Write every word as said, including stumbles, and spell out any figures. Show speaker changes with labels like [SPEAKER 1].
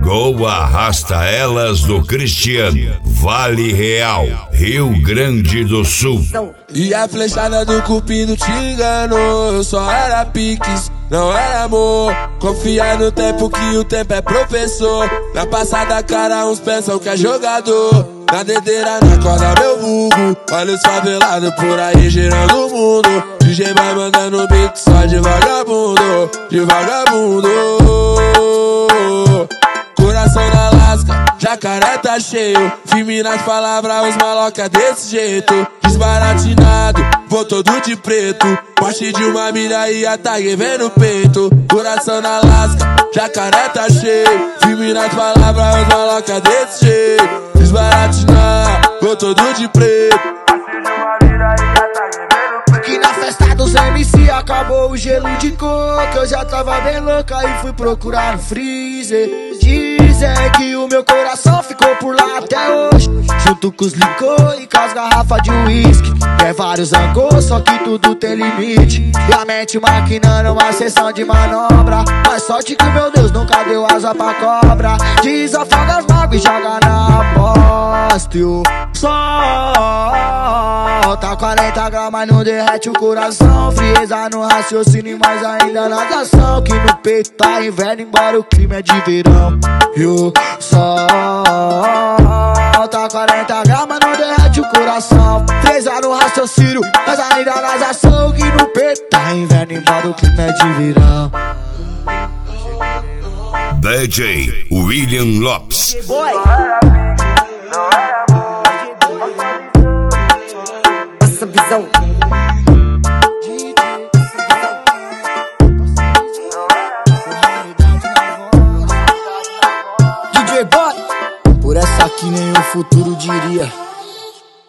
[SPEAKER 1] Gol Arrasta Elas do Cristiano, Vale Real, Rio Grande do Sul.
[SPEAKER 2] E a flechada do cupido te enganou. Eu só era piques, não era amor. Confia no tempo que o tempo é professor. Na passada cara uns pensam que é jogador. Na dedeira, na corda meu vulgo. Olha os favelados por aí girando o mundo. D J vai mandando beat só de vagabundo, de vagabundo. Coração na lasca, jacaré tá cheio. Firme nas palavras, os maloca desse jeito. Desbaratinado, vou todo de preto. Poste de uma milha e a tag vem no peito. Coração na lasca, jacaré tá cheio. Firme nas palavras, os maloca desse jeito. Desbaratinado, vou todo de preto. Poste de uma milha e a tag vem no peito.
[SPEAKER 3] Que na festa dos M C acabou o gelo de coco. Eu já tava bem louca e fui procurar no freezer. Dizem que o meu coração ficou por lá até hoje, junto com os licor e com as garrafas de uísque. Quer vários angos, só que tudo tem limite. E a mente maquinando uma sessão de manobra. Mas sorte que meu Deus nunca deu asa pra cobra. Desafoga as mágoas e joga na aposta. E o sol tá quarenta gramas, não derrete o coração. Frieza no raciocínio, mas ainda na ação. Que no peito tá inverno, embora o clima é de verão. E o sol tá quarenta gramas, não derrete o coração. Frieza no raciocínio, mas ainda na ação. Que no peito tá inverno, embora o clima é de verão.
[SPEAKER 1] D J William Lopes.
[SPEAKER 4] Essa visão.
[SPEAKER 3] D J Boy, por essa que nem o futuro diria.